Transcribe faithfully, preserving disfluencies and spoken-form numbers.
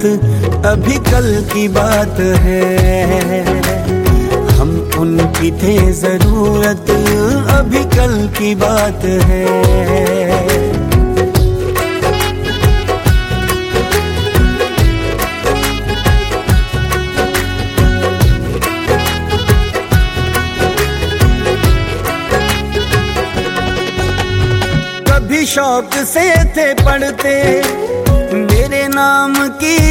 मोहब्बत अभी कल की बात है। हम उनकी थे जरूरत अभी कल की बात है। कभी शौक से थे पढ़ते मेरे नाम की